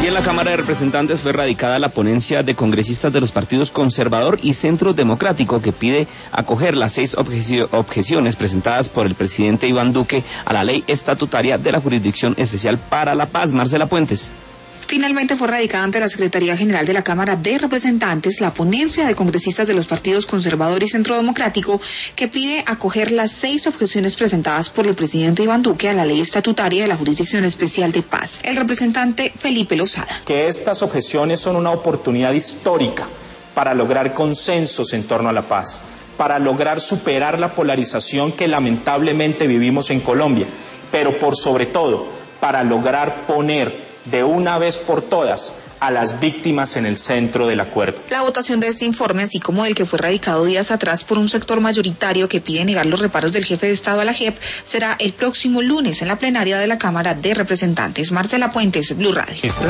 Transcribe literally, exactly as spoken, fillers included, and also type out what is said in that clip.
Y en la Cámara de Representantes fue radicada la ponencia de congresistas de los partidos Conservador y Centro Democrático que pide acoger las seis objecio- objeciones presentadas por el presidente Iván Duque a la ley estatutaria de la Jurisdicción Especial para la Paz. Marcela Puentes. Finalmente fue radicada ante la Secretaría General de la Cámara de Representantes la ponencia de congresistas de los partidos Conservador y Centro Democrático que pide acoger las seis objeciones presentadas por el presidente Iván Duque a la ley estatutaria de la Jurisdicción Especial de Paz. El representante Felipe Lozada. Que estas objeciones son una oportunidad histórica para lograr consensos en torno a la paz, para lograr superar la polarización que lamentablemente vivimos en Colombia, pero por sobre todo para lograr poner de una vez por todas a las víctimas en el centro del acuerdo. La votación de este informe, así como el que fue radicado días atrás por un sector mayoritario que pide negar los reparos del jefe de Estado a la J E P, será el próximo lunes en la plenaria de la Cámara de Representantes. Marcela Puentes, Blue Radio.